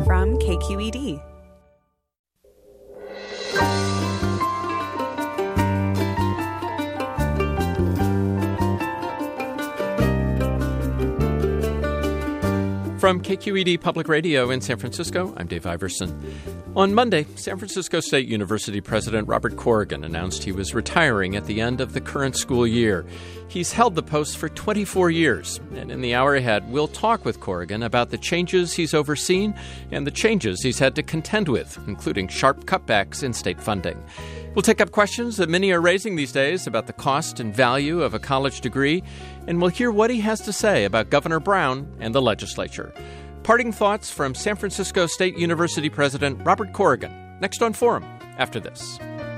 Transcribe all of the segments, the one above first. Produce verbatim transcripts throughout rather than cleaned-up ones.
from K Q E D. From K Q E D Public Radio in San Francisco, I'm Dave Iverson. On Monday, San Francisco State University President Robert Corrigan announced he was retiring at the end of the current school year. He's held the post for twenty-four years, and in the hour ahead, we'll talk with Corrigan about the changes he's overseen and the changes he's had to contend with, including sharp cutbacks in state funding. We'll take up questions that many are raising these days about the cost and value of a college degree, and we'll hear what he has to say about Governor Brown and the legislature. Parting thoughts from San Francisco State University President Robert Corrigan, next on Forum, after this.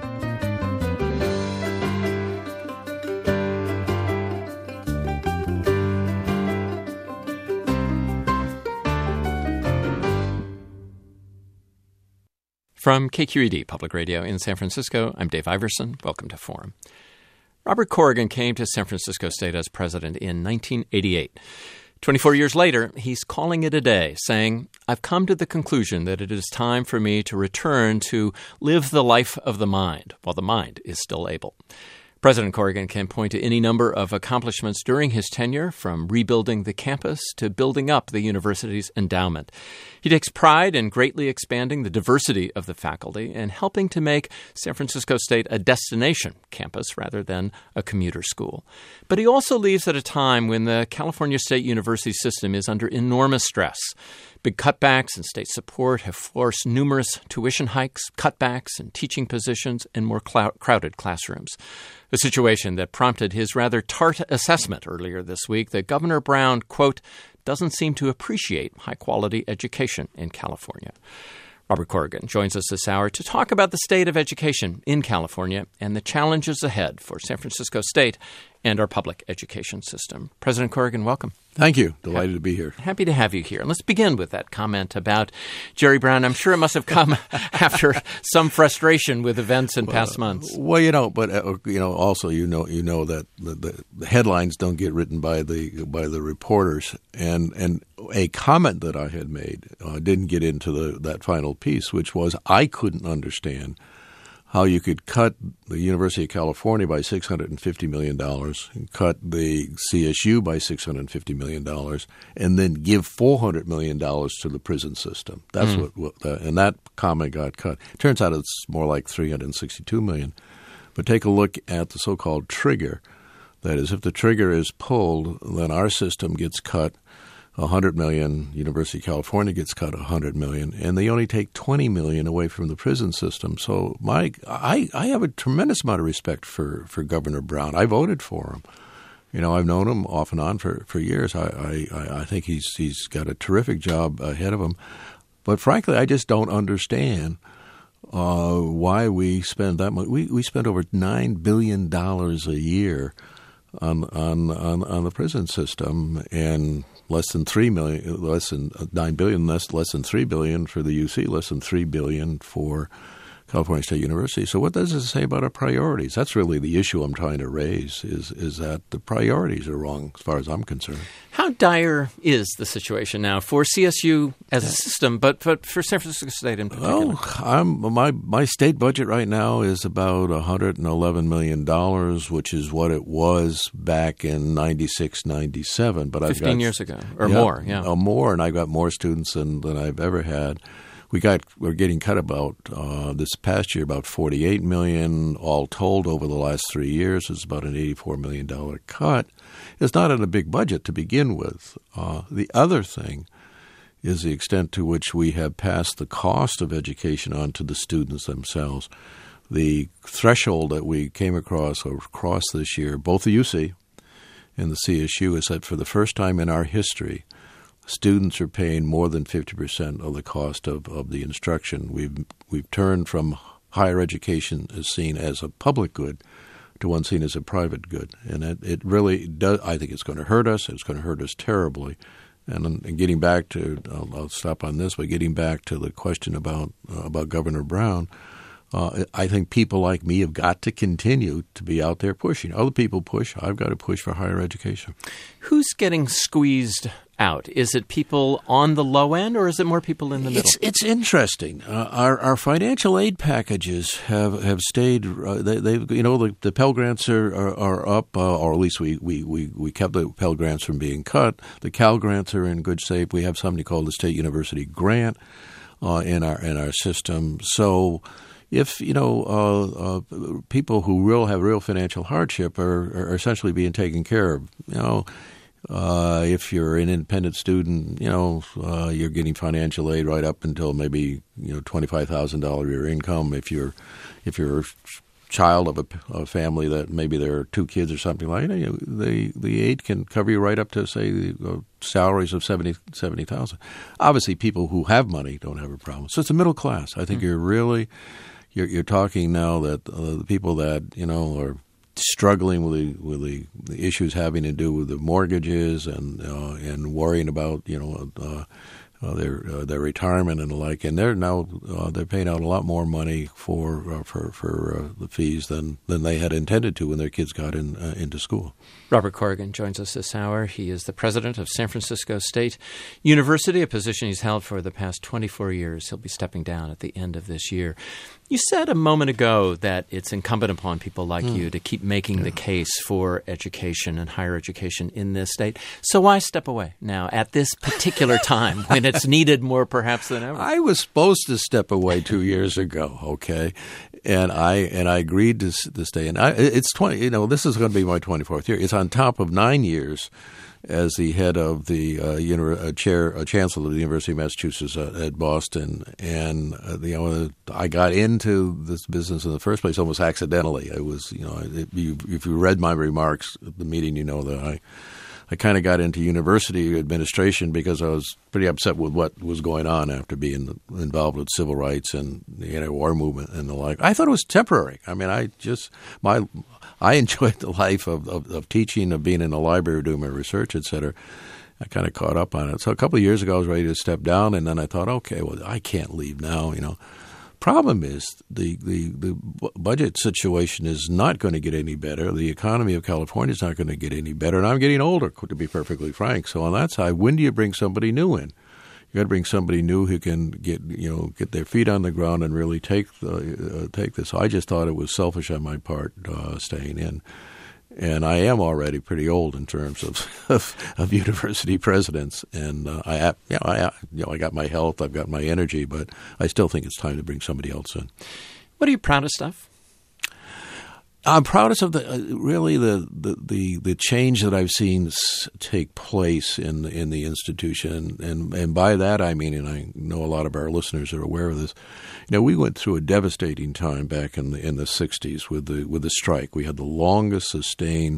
From K Q E D Public Radio in San Francisco, I'm Dave Iverson. Welcome to Forum. Robert Corrigan came to San Francisco State as president in nineteen eighty-eight. twenty-four years later, he's calling it a day, saying, I've come to the conclusion that it is time for me to return to live the life of the mind, while the mind is still able. President Corrigan can point to any number of accomplishments during his tenure, from rebuilding the campus to building up the university's endowment. He takes pride in greatly expanding the diversity of the faculty and helping to make San Francisco State a destination campus rather than a commuter school. But he also leaves at a time when the California State University system is under enormous stress. Big cutbacks in state support have forced numerous tuition hikes, cutbacks in teaching positions, and more clou- crowded classrooms. A situation that prompted his rather tart assessment earlier this week that Governor Brown, quote, doesn't seem to appreciate high-quality education in California. Robert Corrigan joins us this hour to talk about the state of education in California and the challenges ahead for San Francisco State and our public education system. President Corrigan, welcome. Thank you. Delighted to be here. Happy to have you here. And let's begin with that comment about Jerry Brown. I'm sure it must have come after some frustration with events in well, past months. Well, you know, but uh, you know, also you know, you know that the, the headlines don't get written by the by the reporters, and and a comment that I had made uh, didn't get into the that final piece, which was I couldn't understand how you could cut the University of California by six hundred fifty million dollars, and cut the C S U by six hundred fifty million dollars, and then give four hundred million dollars to the prison system. That's mm. what, what uh, and that comment got cut. Turns out it's more like three hundred sixty-two million dollars. But take a look at the so-called trigger. That is, if the trigger is pulled, then our system gets cut one hundred million dollars, University of California gets cut one hundred million dollars, and they only take twenty million dollars away from the prison system. So my, I, I have a tremendous amount of respect for, for Governor Brown. I voted for him. You know, I've known him off and on for, for years. I, I, I think he's he's got a terrific job ahead of him. But frankly, I just don't understand uh, why we spend that much. We, we spend over nine billion dollars a year on, on, on, on the prison system, and less than three million, less than nine billion, less less than three billion for the U C, less than three billion for California State University. So, what does it say about our priorities? That's really the issue I'm trying to raise. Is is that the priorities are wrong, as far as I'm concerned. How dire is the situation now for C S U as a system, but but for San Francisco State in particular? Well, I'm, my my state budget right now is about one hundred eleven million dollars, which is what it was back in ninety-six, ninety-seven. But fifteen I've got, years ago or yeah, more, yeah, uh, more, and I got more students than, than I've ever had. We got we're getting cut about uh, this past year about forty-eight million dollars. All told, over the last three years, it's about an eighty-four million dollars cut. It's not in a big budget to begin with. Uh, the other thing is the extent to which we have passed the cost of education on to the students themselves. The threshold that we came across or crossed this year, both the U C and the C S U, is that for the first time in our history, students are paying more than fifty percent of the cost of, of the instruction. We've we've turned from higher education as seen as a public good to one seen as a private good. And it, it really does, I think it's going to hurt us. It's going to hurt us terribly. And, and getting back to, I'll, I'll stop on this, but getting back to the question about uh, about Governor Brown, uh, I think people like me have got to continue to be out there pushing. Other people push. I've got to push for higher education. Who's getting squeezed out? Is it people on the low end, or is it more people in the middle? It's, it's interesting. Uh, our our financial aid packages have have stayed. Uh, they, they've you know the, the Pell Grants are are, are up, uh, or at least we, we, we, we kept the Pell Grants from being cut. The Cal Grants are in good shape. We have something called the State University Grant uh, in our in our system. So, if you know uh, uh, people who real have real financial hardship are, are essentially being taken care of, you know. Uh, if you're an independent student, you know, uh, you're getting financial aid right up until maybe, you know, twenty-five thousand dollars your income. If you're, if you're a child of a, a family that maybe there are two kids or something like that, you know, the, the aid can cover you right up to, say, the uh, salaries of seventy thousand. Obviously, people who have money don't have a problem. So it's a middle class. I think mm-hmm. you're really, you're, you're talking now that uh, the people that, you know, are struggling with the with the, the issues having to do with the mortgages and uh, and worrying about you know uh, uh, their uh, their retirement and the like, and they're now uh, they're paying out a lot more money for uh, for for uh, the fees than than they had intended to when their kids got in uh, into school. Robert Corrigan joins us this hour. He is the president of San Francisco State University, a position he's held for the past twenty-four years. He'll be stepping down at the end of this year. You said a moment ago that it's incumbent upon people like mm. you to keep making yeah. the case for education and higher education in this state. So why step away now at this particular time when it's needed more perhaps than ever? I was supposed to step away two years ago, okay? And I and I agreed to, to stay. And I, it's twenty. You know, this is going to be my twenty-fourth year. It's on top of nine years as the head of the uh, uni- uh, chair, uh, chancellor of the University of Massachusetts uh, at Boston. And uh, you know, I got into this business in the first place almost accidentally. I was, you know, if you, if you read my remarks at the meeting, you know that I. I kind of got into university administration because I was pretty upset with what was going on after being involved with civil rights and the anti-war movement and the like. I thought it was temporary. I mean, I just my I enjoyed the life of, of, of teaching, of being in the library, doing my research, et cetera. I kind of caught up on it. So a couple of years ago, I was ready to step down, and then I thought, okay, well, I can't leave now, you know. Problem is the, the, the budget situation is not going to get any better. The economy of California is not going to get any better. And I'm getting older, to be perfectly frank. So on that side, when do you bring somebody new in? You got to bring somebody new who can get you know get their feet on the ground and really take the uh, take this. I just thought it was selfish on my part uh, staying in. And I am already pretty old in terms of of, of university presidents, and uh, I, you know, I, you know, I got my health, I've got my energy, but I still think it's time to bring somebody else in. What are you proudest of? I'm proudest of the uh, really the, the, the, the change that I've seen s- take place in the, in the institution, and and by that I mean, and I know a lot of our listeners are aware of this. You know, we went through a devastating time back in the in the sixties with the with the strike. We had the longest sustained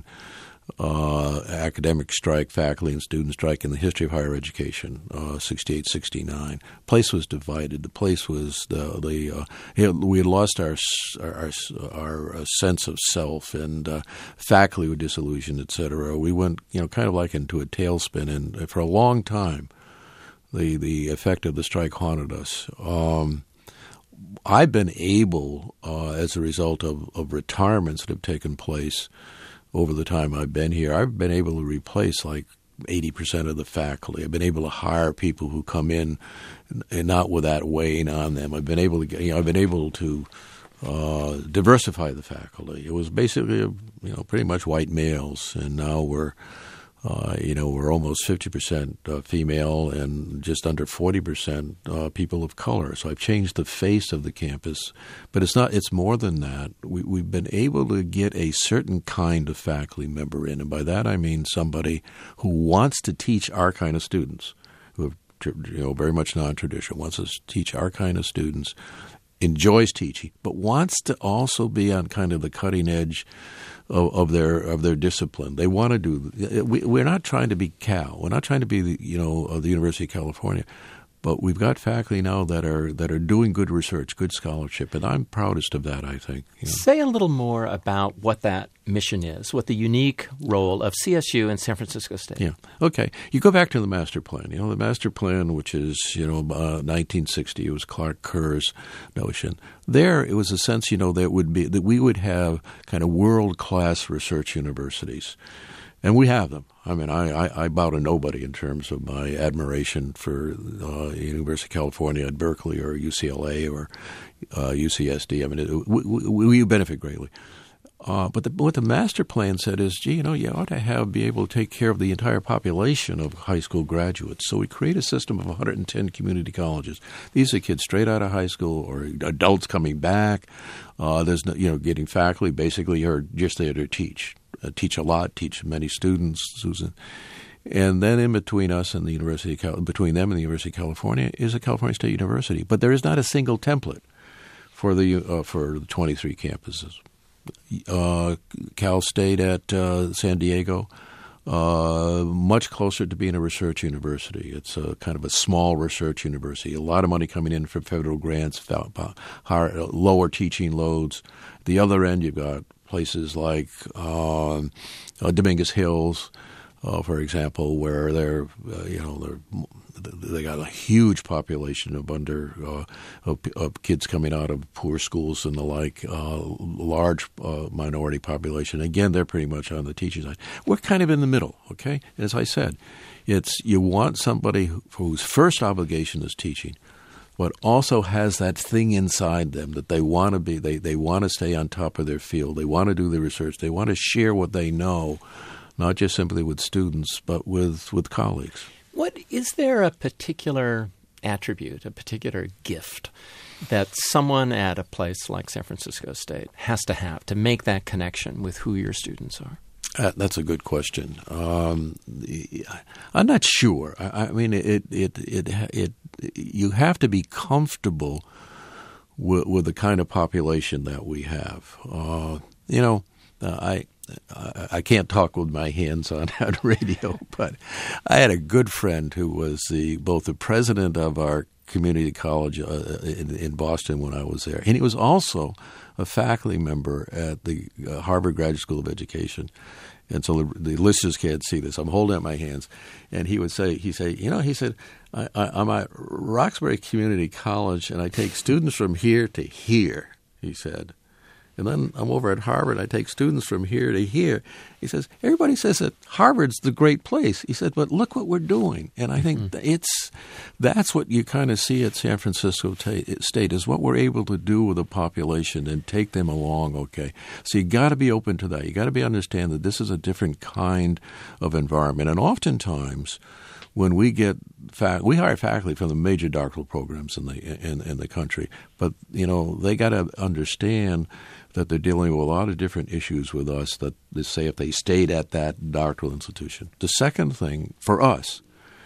uh, academic strike, faculty and student strike in the history of higher education, uh, sixty-eight, sixty-nine. Place was divided. The place was the, the uh, you know, we had lost our our, our sense of self, and uh, faculty were disillusioned, et cetera. We went, you know, kind of like into a tailspin, and for a long time, the the effect of the strike haunted us. Um, I've been able, uh, as a result of, of retirements that have taken place over the time I've been here, I've been able to replace like eighty percent of the faculty. I've been able to hire people who come in and not with that weighing on them. I've been able to, get, you know, I've been able to uh, diversify the faculty. It was basically, you know, pretty much white males, and now we're, uh, you know, we're almost fifty percent uh, female and just under forty percent uh, people of color. So I've changed the face of the campus, but it's not. It's more than that. We, we've been able to get a certain kind of faculty member in, and by that I mean somebody who wants to teach our kind of students, who have, you know, very much non-traditional, wants to teach our kind of students, enjoys teaching, but wants to also be on kind of the cutting edge Of, of their of their discipline. They want to do. We, we're not trying to be Cal. We're not trying to be the, you know of the University of California, but we've got faculty now that are that are doing good research, good scholarship, and I'm proudest of that. I think. You know. Say a little more about what that mission is, what the unique role of C S U and San Francisco State. Yeah. Okay. You go back to the master plan. You know, the master plan, which is you know uh, nineteen sixty. It was Clark Kerr's notion. There, it was a sense, you know, that would be that we would have kind of world class research universities. And we have them. I mean, I, I, I bow to nobody in terms of my admiration for uh, University of California at Berkeley or U C L A or uh, U C S D. I mean, it, we, we, we benefit greatly. Uh, but the, what the master plan said is, gee, you know, you ought to have be able to take care of the entire population of high school graduates. So we create a system of one hundred ten community colleges. These are kids straight out of high school or adults coming back. Uh, there's no, you know, getting faculty basically are just there to teach, uh, teach a lot, teach many students, Susan. And then in between us and the University of Cal- between them and the University of California is a California State University. But there is not a single template for the uh, for the twenty-three campuses. Uh, Cal State at uh, San Diego, uh, much closer to being a research university. It's a kind of a small research university. A lot of money coming in from federal grants, higher, lower teaching loads. The other end, you've got places like um, uh, Dominguez Hills, uh, for example, where they're uh, you know they're they got a huge population of under uh, of, of kids coming out of poor schools and the like, uh, large uh, minority population. Again, they're pretty much on the teaching side. We're kind of in the middle, okay? And as I said, it's you want somebody who, whose first obligation is teaching, but also has that thing inside them that they want to be, they, they want to stay on top of their field. They want to do the research. They want to share what they know, not just simply with students, but with, with colleagues. What is there a particular attribute, a particular gift that someone at a place like San Francisco State has to have to make that connection with who your students are? Uh, that's a good question. Um, I'm not sure. I, I mean, it, it, it, it, you have to be comfortable with, with the kind of population that we have. Uh, you know, uh, I. I can't talk with my hands on, on radio, but I had a good friend who was the both the president of our community college uh, in, in Boston when I was there, and he was also a faculty member at the uh, Harvard Graduate School of Education. And so the, the listeners can't see this. I'm holding up my hands, and he would say, he say, you know, he said, I, I, I'm at Roxbury Community College, and I take students from here to here. He said. And then I'm over at Harvard. I take students from here to here. He says, everybody says that Harvard's the great place. He said, but look what we're doing. And I think mm-hmm. it's that's what you kind of see at San Francisco State is what we're able to do with the population and take them along, okay? So you got to be open to that. You got to be understand that this is a different kind of environment. And oftentimes when we get fac- we hire faculty from the major doctoral programs in the in, in the country, but you know they got to understand that they're dealing with a lot of different issues with us that they say if they stayed at that doctoral institution. The second thing for us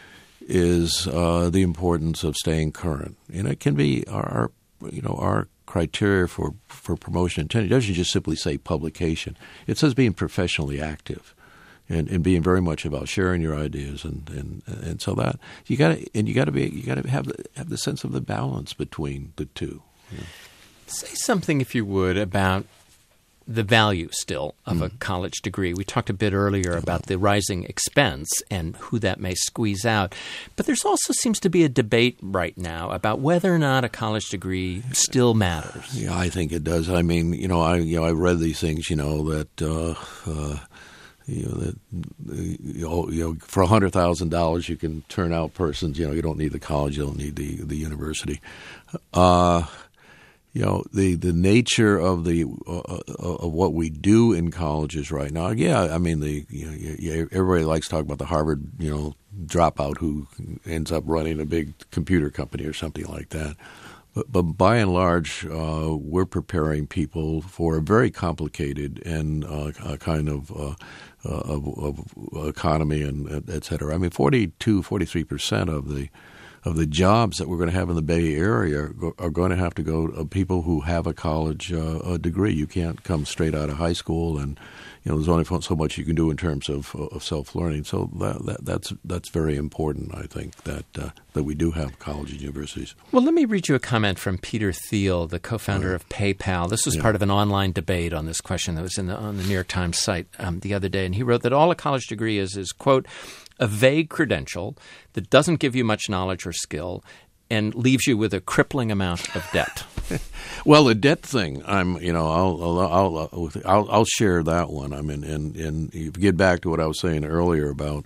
is uh, the importance of staying current. And it can be our, you know, our criteria for, for promotion and tenure. It doesn't just simply say publication. It says being professionally active and, and being very much about sharing your ideas and, and, and so that you got to and you got to be you got to have the, have the sense of the balance between the two. You know? Say something, if you would, about the value still of mm. a college degree. We talked a bit earlier about the rising expense and who that may squeeze out. But there's also seems to be a debate right now about whether or not a college degree still matters. Yeah, I think it does. I mean, you know, I you know I read these things, you know, that uh, uh, you know that you know, you know for a hundred thousand dollars you can turn out persons. You know, you don't need the college, you don't need the the university. Uh, You know, the, the nature of the uh, of what we do in colleges right now. Yeah, I mean, the you know, yeah, everybody likes to talk about the Harvard, you know, dropout who ends up running a big computer company or something like that. But, but by and large, uh, we're preparing people for a very complicated and uh, a kind of, uh, uh, of, of economy and et cetera. I mean, forty-two, forty-three percent of the of the jobs that we're going to have in the Bay Area are going to have to go to people who have a college uh, a degree. You can't come straight out of high school, and you know there's only so much you can do in terms of, of self-learning. So that, that, that's that's very important, I think, that uh, that we do have colleges and universities. Well, let me read you a comment from Peter Thiel, the co-founder of PayPal. This was yeah. part of an online debate on this question that was in the, on the New York Times site um, the other day, and he wrote that all a college degree is is, quote, a vague credential that doesn't give you much knowledge or skill. and leaves you with a crippling amount of debt. Well, the debt thing, I'm, you know, I'll, I'll, I'll, I'll, I'll share that one. I mean, and, and if you get back to what I was saying earlier about,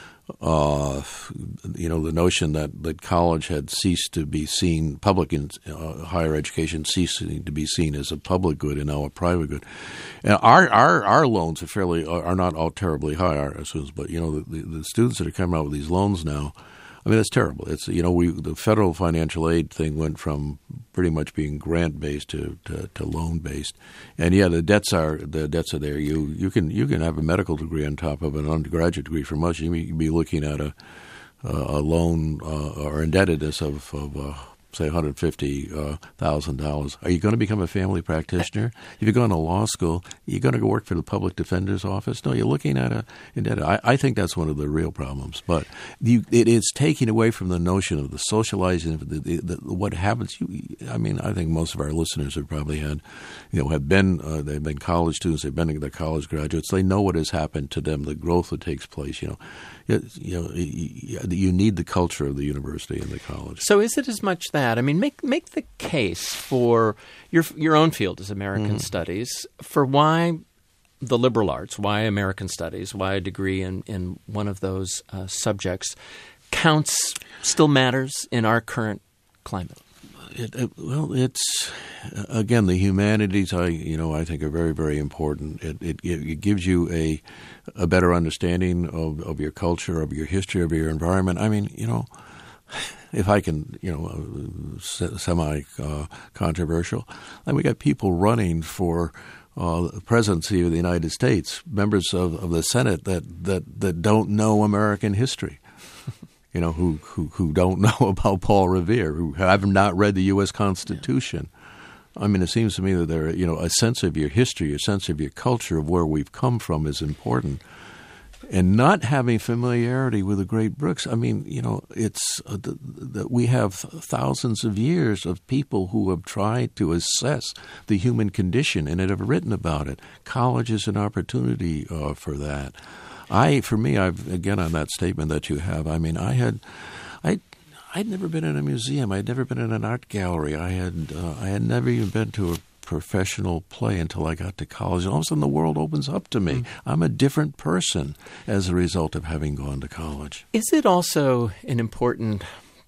uh, you know, the notion that, that college had ceased to be seen, public in, uh, higher education ceasing to be seen as a public good and now a private good. And our, our, our loans are fairly, are not all terribly high, our students, but, you know, the, the students that are coming out with these loans now, I mean, it's terrible. It's, you know, we the federal financial aid thing went from pretty much being grant based to, to, to loan based, and yeah, the debts are the debts are there. You you can you can have a medical degree on top of an undergraduate degree for most. You may be looking at a a loan uh, or indebtedness of of uh, say one hundred fifty thousand dollars. Are you going to become a family practitioner? If you're going to law school, you're going to go work for the public defender's office? No, you're looking at a indebted. I, I think that's one of the real problems. But you, it is taking away from the notion of the socializing, the, the, the, what happens. You, I mean, I think most of our listeners have probably had, you know, have been, uh, they've been college students, they've been the college graduates. They know what has happened to them, the growth that takes place, you know. You know, you need the culture of the university and the college. So is it as much that? I mean, make make the case for your your own field as American mm-hmm. Studies for why the liberal arts, why American Studies, why a degree in, in one of those uh, subjects counts, still matters in our current climate. It, it, well, it's again the humanities. I you know I think are very very important. It it, it gives you a a better understanding of, of your culture, of your history, of your environment. I mean, you know, if I can, you know, uh, semi uh, controversial, and we got people running for uh, the presidency of the United States, members of, of the Senate that, that that don't know American history. You know, who, who, who don't know about Paul Revere, who have not read the U S Constitution. I mean, it seems to me that there, you know, a sense of your history, a sense of your culture, of where we've come from is important. And not having familiarity with the great books, I mean, you know, it's uh, that we have thousands of years of people who have tried to assess the human condition and have written about it. College is an opportunity uh, for that. I, for me, I've again on that statement that you have. I mean, I had, I, I'd never been in a museum. I'd never been in an art gallery. I had, uh, I had never even been to a professional play until I got to college. And all of a sudden, the world opens up to me. Mm. I'm a different person as a result of having gone to college. Is it also an important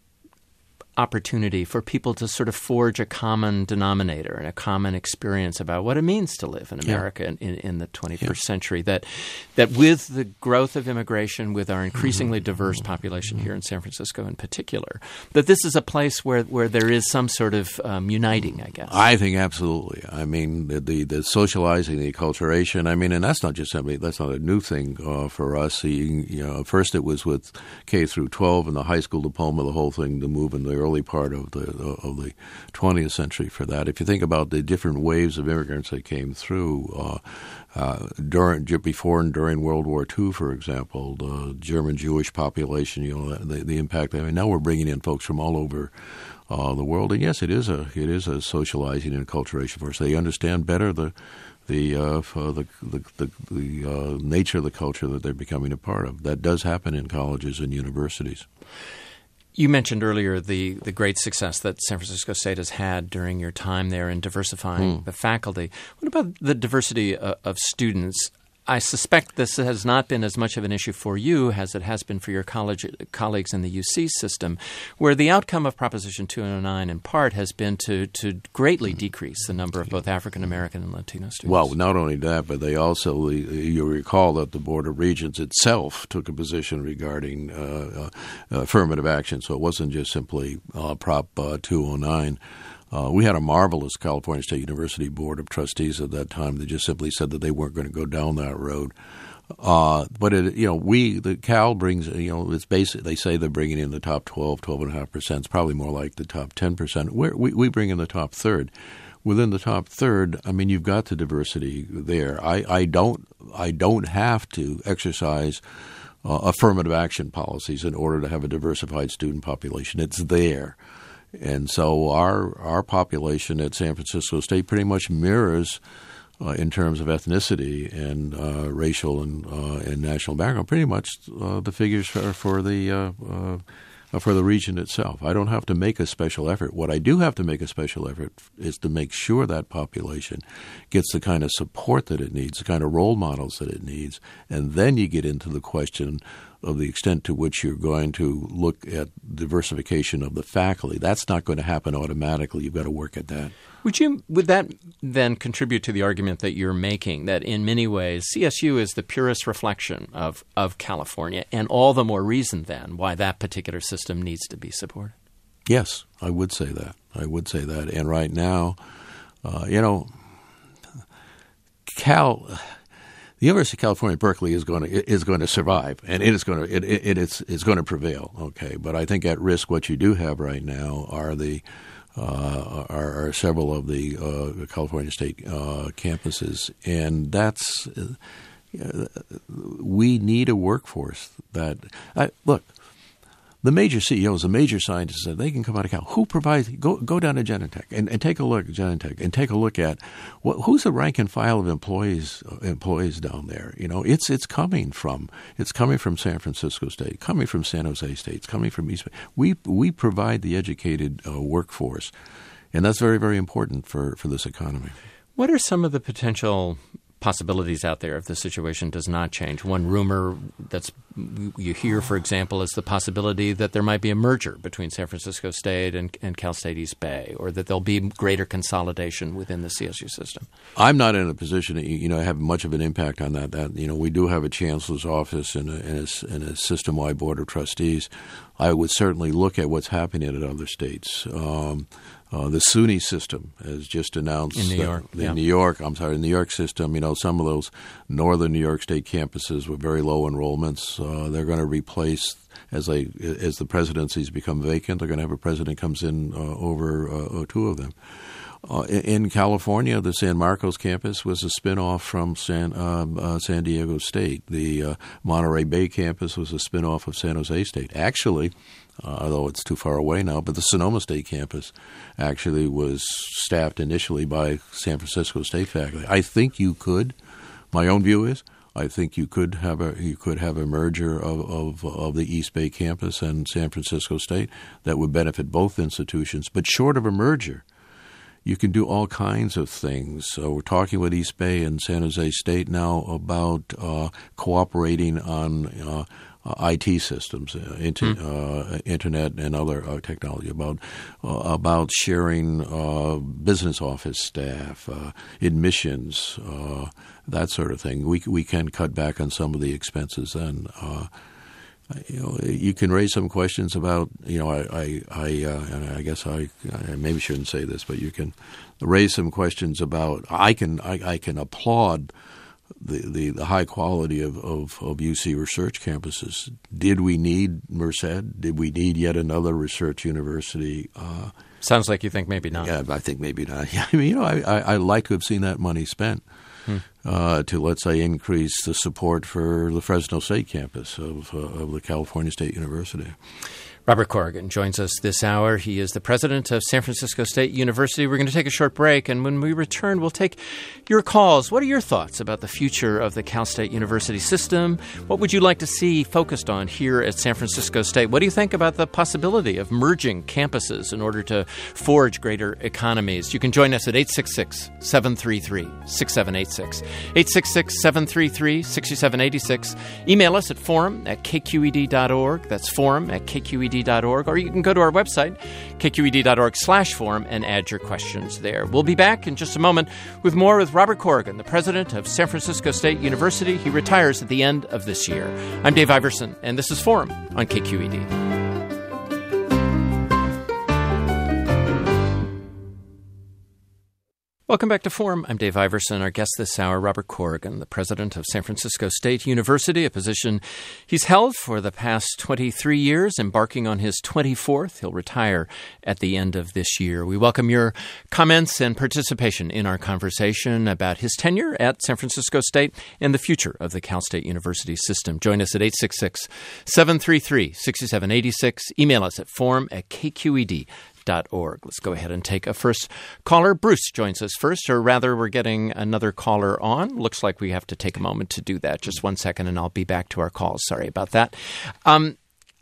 opportunity for people to sort of forge a common denominator and a common experience about what it means to live in America yeah. in, in the twenty-first yeah. century, that that with the growth of immigration, with our increasingly diverse population here in San Francisco in particular, that this is a place where, where there is some sort of um, uniting, I guess? I think absolutely. I mean, the, the, the socializing, the acculturation, I mean, and that's not just something, that's not a new thing uh, for us. You, you know, first it was with K through twelve and the high school diploma, the whole thing, the move in the early part of the of the twentieth century for that. If you think about the different waves of immigrants that came through uh, uh, during, before and during World War Two, for example, the German Jewish population, you know, the, the impact. I mean, now we're bringing in folks from all over uh, the world, and yes, it is a it is a socializing and acculturation for us. They understand better the the uh, the the, the, the uh, nature of the culture that they're becoming a part of. That does happen in colleges and universities. You mentioned earlier the, the great success that San Francisco State has had during your time there in diversifying mm. the faculty. What about the diversity of, of students? I suspect this has not been as much of an issue for you as it has been for your college colleagues in the U C system, where the outcome of Proposition two oh nine in part has been to, to greatly decrease the number of both African American and Latino students. Well, not only that, but they also, you recall that the Board of Regents itself took a position regarding uh, uh, affirmative action, so it wasn't just simply uh, Prop uh, two oh nine. Uh, we had a marvelous California State University Board of Trustees at that time that just simply said that they weren't going to go down that road. Uh, but, it, you know, we, the Cal brings, you know, it's basic. They say they're bringing in the top twelve, twelve point five percent. It's probably more like the top ten percent. We're, we we bring in the top third. Within the top third, I mean, you've got the diversity there. I, I don't I don't have to exercise uh, affirmative action policies in order to have a diversified student population. It's there. And so our our population at San Francisco State pretty much mirrors, uh, in terms of ethnicity and uh, racial and uh, and national background, pretty much uh, the figures for, for the uh, uh, uh, for the region itself. I don't have to make a special effort. What I do have to make a special effort is to make sure that population gets the kind of support that it needs, the kind of role models that it needs, and then you get into the question of the extent to which you're going to look at diversification of the faculty. That's not going to happen automatically. You've got to work at that. Would you would that then contribute to the argument that you're making that in many ways C S U is the purest reflection of, of California, and all the more reason then why that particular system needs to be supported? Yes, I would say that. I would say that. And right now, uh, you know, Cal, the University of California, Berkeley is going to is going to survive, and it is going to it, it, it it's it's going to prevail. Okay, but I think at risk, what you do have right now are the Uh, are, are several of the uh, California State uh, campuses, and that's uh, we need a workforce that uh, look. The major C E Os, the major scientists, they can come out of Cal. Who provides? Go go down to Genentech and, and take a look at Genentech and take a look at what, who's the rank and file of employees employees down there. You know, it's it's coming from it's coming from San Francisco State, coming from San Jose State, it's coming from East Bay. We we provide the educated uh, workforce, and that's very very important for, for this economy. What are some of the potential possibilities out there if the situation does not change? One rumor that's you hear, for example, is the possibility that there might be a merger between San Francisco State and, and Cal State East Bay, or that there'll be greater consolidation within the C S U system. I'm not in a position to, you know, have much of an impact on that. That you know, we do have a chancellor's office and a, and a, and a system-wide board of trustees. I would certainly look at what's happening at other states. Um, Uh, the SUNY system has just announced in New York. The yeah. New York, I'm sorry, the New York system. You know, some of those northern New York State campuses with very low enrollments, uh, they're going to replace as they as the presidencies become vacant. They're going to have a president comes in uh, over uh, two of them. Uh, in California, the San Marcos campus was a spinoff from San um, uh, San Diego State. The uh, Monterey Bay campus was a spinoff of San Jose State. Actually, uh, although it's too far away now, but the Sonoma State campus actually was staffed initially by San Francisco State faculty. I think you could. My own view is, I think you could have a you could have a merger of, of of the East Bay campus and San Francisco State that would benefit both institutions. But short of a merger, you can do all kinds of things. So we're talking with East Bay and San Jose State now about uh, cooperating on uh, uh, I T systems, uh, inter, mm. uh, internet and other uh, technology, about uh, about sharing uh, business office staff, uh, admissions, uh, that sort of thing. We we can cut back on some of the expenses then. Uh, You know, you can raise some questions about, you know, I, I, I uh, and I guess I, I maybe shouldn't say this, but you can raise some questions about. I can, I, I can applaud the, the, the high quality of, of, of U C research campuses. Did we need Merced? Did we need yet another research university? Uh, Sounds like you think maybe not. Yeah, I think maybe not. Yeah, I mean, you know, I, I, I like to have seen that money spent. Hmm. Uh, to, let's say, increase the support for the Fresno State campus of, uh, of the California State University. Robert Corrigan joins us this hour. He is the president of San Francisco State University. We're going to take a short break, and when we return, we'll take your calls. What are your thoughts about the future of the Cal State University system? What would you like to see focused on here at San Francisco State? What do you think about the possibility of merging campuses in order to forge greater economies? You can join us at eight six six, seven three three, six seven eight six, eight six six, seven three three, six seven eight six. Email us at forum at k q e d dot org. That's forum at k q e d dot org, or you can go to our website, k q e d dot org slash forum, and add your questions there. We'll be back in just a moment with more with Robert Corrigan, the president of San Francisco State University. He retires at the end of this year. I'm Dave Iverson, and this is Forum on K Q E D. Welcome back to Forum. I'm Dave Iverson. Our guest this hour, Robert Corrigan, the president of San Francisco State University, a position he's held for the past twenty-three years, embarking on his twenty-fourth. He'll retire at the end of this year. We welcome your comments and participation in our conversation about his tenure at San Francisco State and the future of the Cal State University system. Join us at eight six six, seven three three, six seven eight six. Email us at forum at k q e d dot org. Let's go ahead and take a first caller. Bruce joins us first, or rather we're getting another caller on. Looks like we have to take a moment to do that. Just one second and I'll be back to our calls. Sorry about that. Um,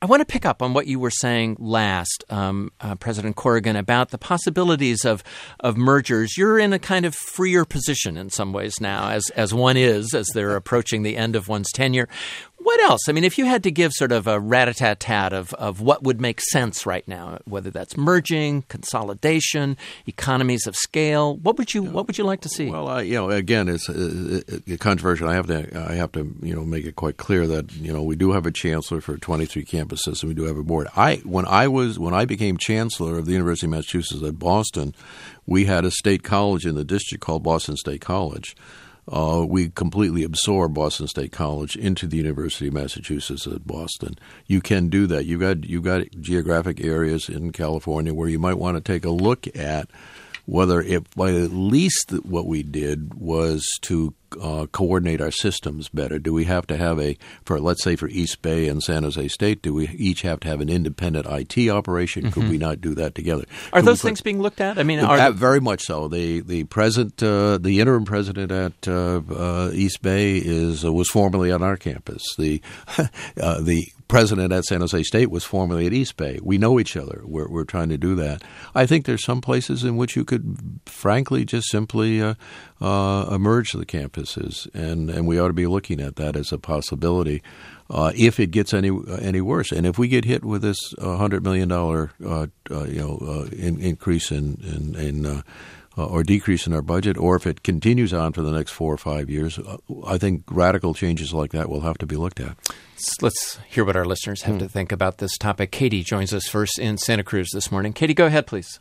I want to pick up on what you were saying last, um, uh, President Corrigan, about the possibilities of of mergers. You're in a kind of freer position in some ways now, as as one is, as they're approaching the end of one's tenure. What else? I mean, if you had to give sort of a rat-a-tat-tat of, of what would make sense right now, whether that's merging, consolidation, economies of scale, what would you what would you like to see? Well, uh, you know, again, it's uh, uh, controversial. I have to I have to you know make it quite clear that you know we do have a chancellor for twenty-three campuses, and we do have a board. I when I was when I became chancellor of the University of Massachusetts at Boston, we had a state college in the district called Boston State College. Uh, we completely absorbed Boston State College into the University of Massachusetts at Boston. You can do that. You've got you've got geographic areas in California where you might want to take a look at whether if by at least what we did was to uh, coordinate our systems better. Do we have to have a, for let's say for East Bay and San Jose State, do we each have to have an independent I T operation? Mm-hmm. Could we not do that together? Are Could those put, things being looked at? I mean, are uh, very much so. The the present, uh, the interim president at uh, uh, East Bay is uh, was formerly on our campus. The uh, the president at San Jose State was formerly at East Bay. We know each other. We're we're trying to do that. I think there's some places in which you could, frankly, just simply uh, uh, merge the campuses, and, and we ought to be looking at that as a possibility uh, if it gets any uh, any worse. And if we get hit with this uh, hundred million dollar uh, uh, you know uh, in, increase in in, in uh, Uh, or decrease in our budget, or if it continues on for the next four or five years, uh, I think radical changes like that will have to be looked at. Let's hear what our listeners have hmm. to think about this topic. Katie joins us first in Santa Cruz this morning. Katie, go ahead, please.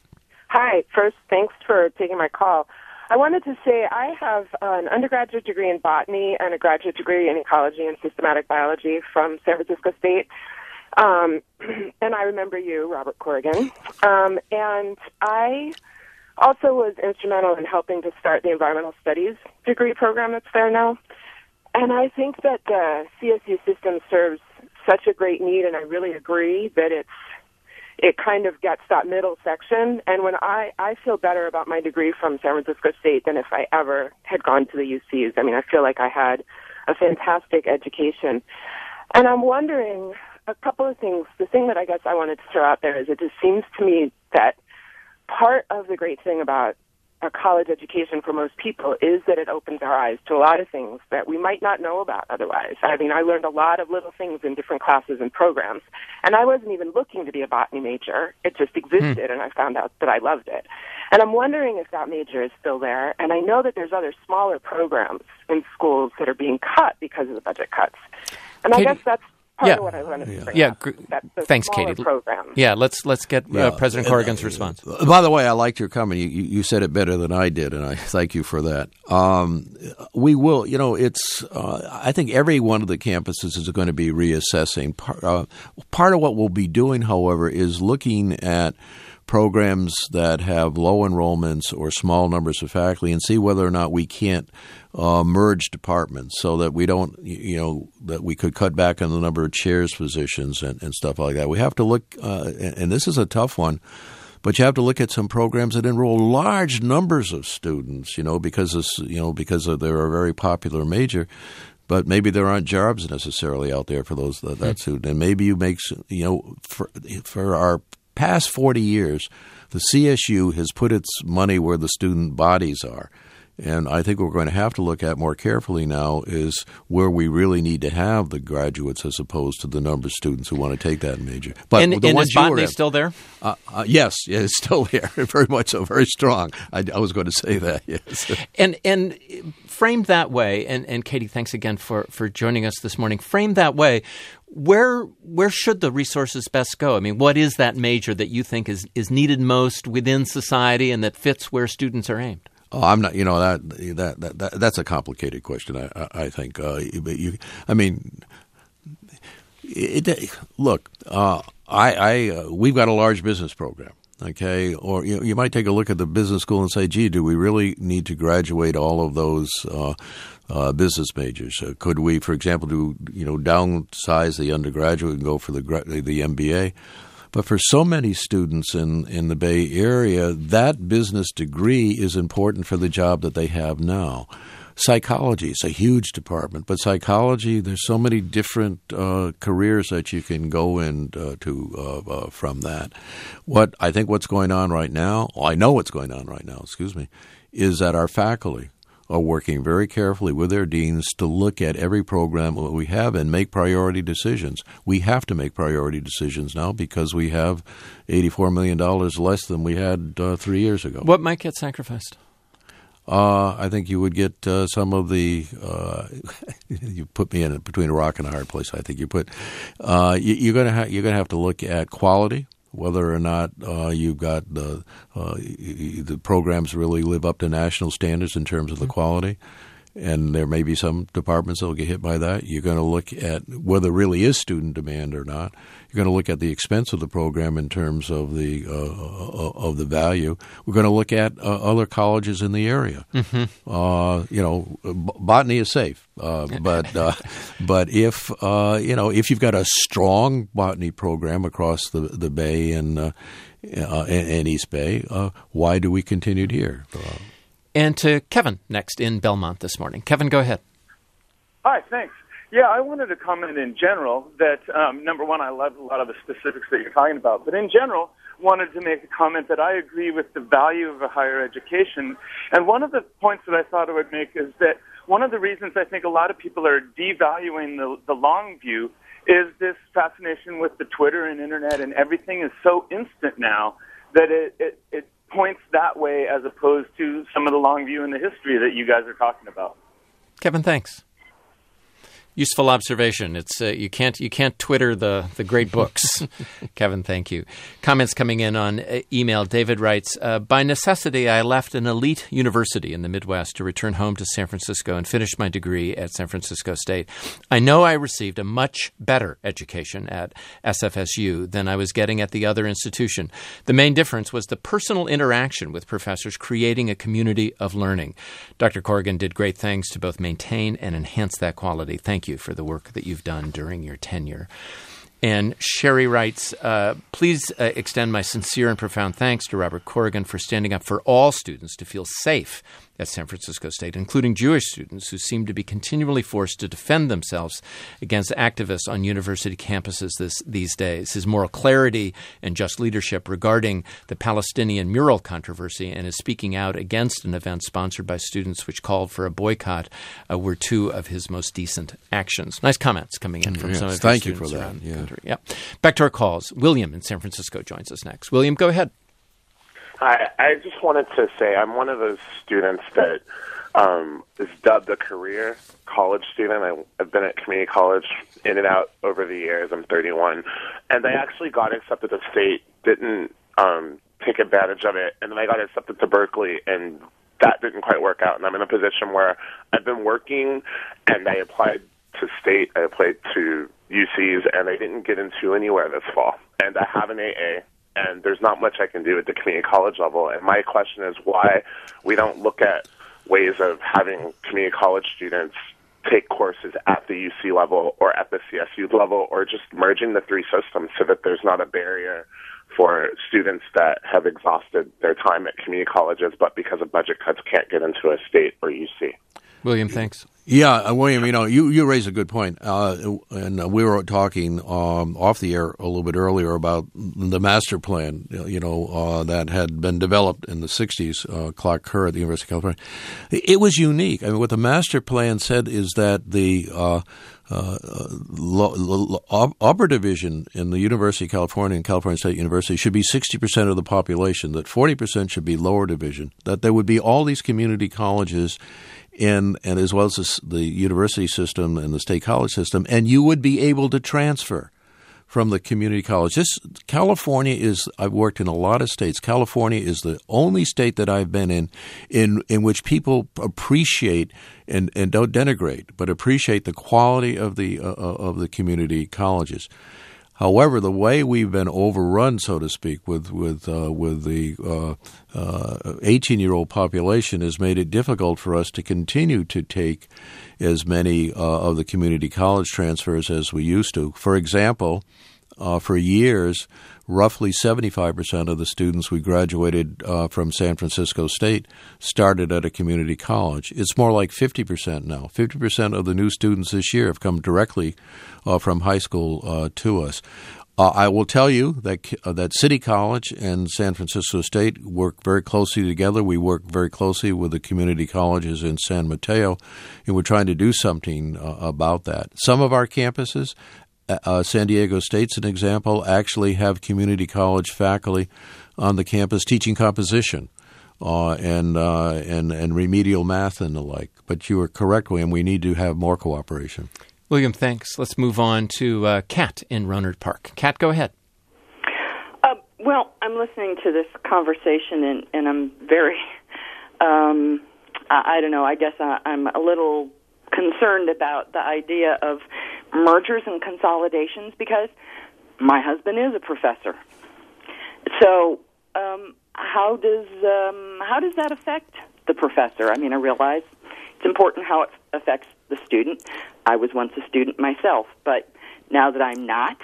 Hi. First, thanks for taking my call. I wanted to say I have an undergraduate degree in botany and a graduate degree in ecology and systematic biology from San Francisco State. Um, and I remember you, Robert Corrigan. Um, and I also was instrumental in helping to start the environmental studies degree program that's there now. And I think that the C S U system serves such a great need, and I really agree that it's it kind of gets that middle section. And when I, I feel better about my degree from San Francisco State than if I ever had gone to the U Cs. I mean, I feel like I had a fantastic education. And I'm wondering a couple of things. The thing that I guess I wanted to throw out there is it just seems to me that part of the great thing about a college education for most people is that it opens our eyes to a lot of things that we might not know about otherwise. I mean, I learned a lot of little things in different classes and programs, and I wasn't even looking to be a botany major. It just existed, hmm. and I found out that I loved it. And I'm wondering if that major is still there, and I know that there's other smaller programs in schools that are being cut because of the budget cuts. And Katie, I guess that's part yeah. of what I wanted to bring yeah. up. Gr- the Thanks, Katie. Programs. Yeah, let's let's get uh, yeah. President Corrigan's uh, response. By the way, I liked your comment. You, you said it better than I did, and I thank you for that. Um, we will, you know, it's. Uh, I think every one of the campuses is going to be reassessing. Part, uh, part of what we'll be doing, however, is looking at programs that have low enrollments or small numbers of faculty and see whether or not we can't uh, merge departments so that we don't, you know, that we could cut back on the number of chairs positions and, and stuff like that. We have to look, uh, and this is a tough one, but you have to look at some programs that enroll large numbers of students, you know, because it's, you know, because of they're a very popular major. But maybe there aren't jobs necessarily out there for those that, that student. And maybe you make, you know, for, for our past forty years, the C S U has put its money where the student bodies are. And I think what we're going to have to look at more carefully now is where we really need to have the graduates as opposed to the number of students who want to take that major. But and, the and ones is botany you were, still there? Uh, uh, yes, yeah, it's still there. Very much so, very strong. I, I was going to say that, yes. And and framed that way, and, and Katie, thanks again for, for joining us this morning. Framed that way, where where should the resources best go? I mean, what is that major that you think is, is needed most within society and that fits where students are aimed? Oh, I'm not. You know that that that, that that's a complicated question. I I, I think. Uh, but you, I mean, it, it, look. Uh, I I uh, we've got a large business program. Okay, or you know, you might take a look at the business school and say, "Gee, do we really need to graduate all of those uh, uh, business majors? Uh, could we, for example, do you know downsize the undergraduate and go for the the M B A?" But for so many students in, in the Bay Area, that business degree is important for the job that they have now. Psychology is a huge department, but psychology, there's so many different uh, careers that you can go into uh, to, uh, uh, from that. What I think what's going on right now, well, I know what's going on right now, excuse me, is that our faculty are working very carefully with their deans to look at every program that we have and make priority decisions. We have to make priority decisions now because we have eighty-four million dollars less than we had uh, three years ago. What might get sacrificed? Uh, I think you would get uh, some of the uh, – you put me in between a rock and a hard place. I think you put uh, – you, you're going to ha- you're going to have to look at quality, whether or not uh, you've got the uh, the programs really live up to national standards in terms of the quality. And there may be some departments that will get hit by that. You're going to look at whether there really is student demand or not. You're going to look at the expense of the program in terms of the uh, of the value. We're going to look at uh, other colleges in the area. Mm-hmm. Uh, you know, botany is safe, uh, but uh, but if uh, you know if you've got a strong botany program across the the bay and uh, uh, and East Bay, uh, why do we continue here? Uh, And to Kevin next in Belmont this morning. Kevin, go ahead. Hi, thanks. Yeah, I wanted to comment in general that, um, number one, I love a lot of the specifics that you're talking about. But in general, wanted to make a comment that I agree with the value of a higher education. And one of the points that I thought I would make is that one of the reasons I think a lot of people are devaluing the, the long view is this fascination with the Twitter and Internet, and everything is so instant now that it, it, it points that way as opposed to some of the long view in the history that you guys are talking about. Kevin, thanks. Useful observation. It's uh, you can't you can't Twitter the the great books. Kevin, thank you. Comments coming in on uh, email. David writes, uh, by necessity, I left an elite university in the Midwest to return home to San Francisco and finish my degree at San Francisco State. I know I received a much better education at S F S U than I was getting at the other institution. The main difference was the personal interaction with professors, creating a community of learning. Doctor Corrigan did great things to both maintain and enhance that quality. Thank you for the work that you've done during your tenure. And Sherry writes, uh, please uh, extend my sincere and profound thanks to Robert Corrigan for standing up for all students to feel safe at San Francisco State, including Jewish students who seem to be continually forced to defend themselves against activists on university campuses this, these days. His moral clarity and just leadership regarding the Palestinian mural controversy and his speaking out against an event sponsored by students which called for a boycott uh, were two of his most decent actions. Nice comments coming in from yes, some of thank your you for students that. around Yeah. the country. Yeah. Back to our calls. William in San Francisco joins us next. William, go ahead. Hi, I just wanted to say I'm one of those students that um, is dubbed a career college student. I, I've been at community college in and out over the years. I'm thirty-one. And I actually got accepted to State, didn't um, take advantage of it, and then I got accepted to Berkeley, and that didn't quite work out. And I'm in a position where I've been working, and I applied to State, I applied to U Cs, and I didn't get into anywhere this fall. And I have an A A. And there's not much I can do at the community college level. And my question is why we don't look at ways of having community college students take courses at the U C level or at the C S U level, or just merging the three systems so that there's not a barrier for students that have exhausted their time at community colleges but because of budget cuts can't get into a State or U C. William, thanks. Yeah, uh, William, you know, you, you raise a good point. Uh, and uh, we were talking um, off the air a little bit earlier about the master plan, you know, uh, that had been developed in the sixties, uh, Clark Kerr at the University of California. It was unique. I mean, what the master plan said is that the uh, uh, lo- lo- upper division in the University of California and California State University should be sixty percent of the population, that forty percent should be lower division, that there would be all these community colleges in, and as well as the, the university system and the state college system, and you would be able to transfer from the community college. This California is, I've worked in a lot of states. California is the only state that I've been in in, in which people appreciate and, and don't denigrate, but appreciate the quality of the uh, of the community colleges. However, the way we've been overrun, so to speak, with with uh, with the eighteen-year-old uh, uh, population has made it difficult for us to continue to take as many uh, of the community college transfers as we used to. For example, uh, for years, roughly seventy-five percent of the students we graduated uh, from San Francisco State started at a community college. It's more like fifty percent now. fifty percent of the new students this year have come directly uh, from high school uh, to us. Uh, I will tell you that uh, that City College and San Francisco State work very closely together. We work very closely with the community colleges in San Mateo, and we're trying to do something uh, about that. Some of our campuses, uh, San Diego State's an example, actually have community college faculty on the campus teaching composition uh, and uh, and and remedial math and the like. But you are correct, William. We need to have more cooperation. William, thanks. Let's move on to uh, Kat in Rohnert Park. Kat, go ahead. Uh, well, I'm listening to this conversation, and, and I'm very, um, I, I don't know, I guess I, I'm a little concerned about the idea of mergers and consolidations because my husband is a professor. So um, how does um, how does that affect the professor? I mean, I realize it's important how it affects the student. I was once a student myself, but now that I'm not,